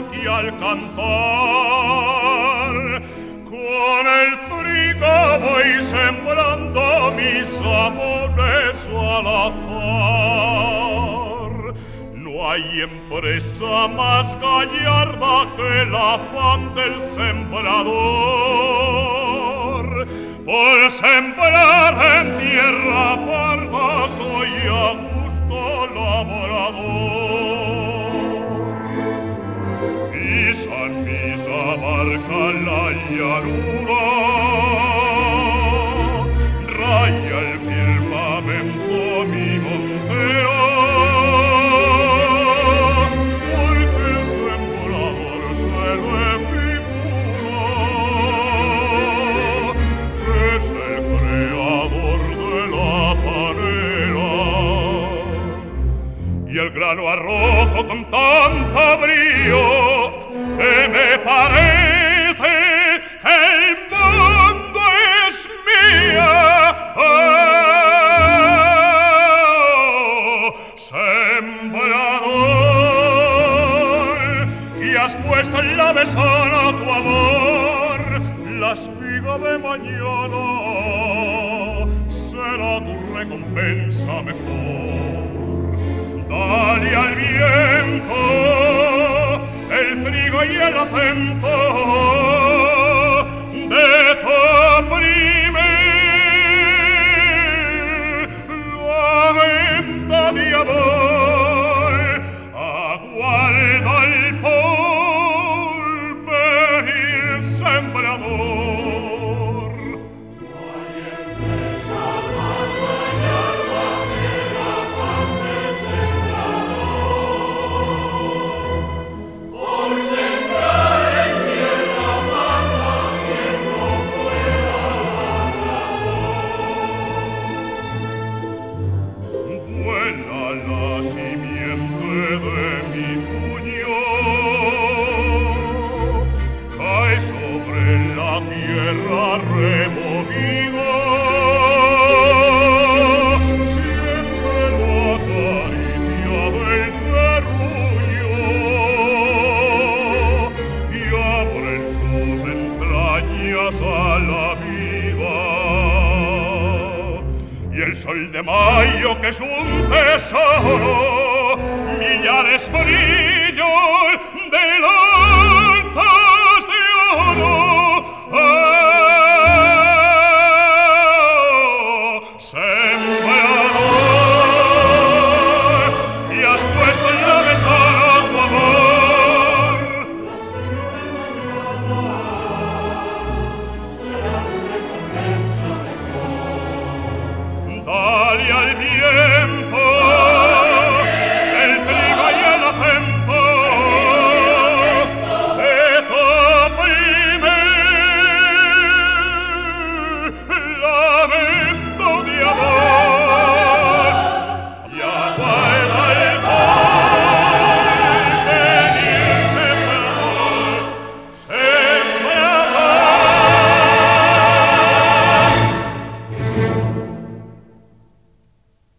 que al cantar con el trigo voy sembrando mis amores al azar. No hay empresa más gallarda que el afán del sembrador. Por sembrar en tierra parda soy a gusto laborador. Pisan mis abarca la llanura, raya el firmamento mi monteo, porque el sembrador se le figura que es el creador de la panera. Y el grano arrojo con tanto brío que me parece que el mundo es mía. Oh, sembrador, y has puesto en la mesana tu amor, la espiga de mañana será tu recompensa mejor. Dale al viento el trigo y el acento de tu primer la venta de amor. Aguarda el porvenir sembrador. Tierra removido, siempre lo acaricia del terruño y abre en sus entrañas a la vida. Y el sol de mayo, que es un tesoro, millares brillos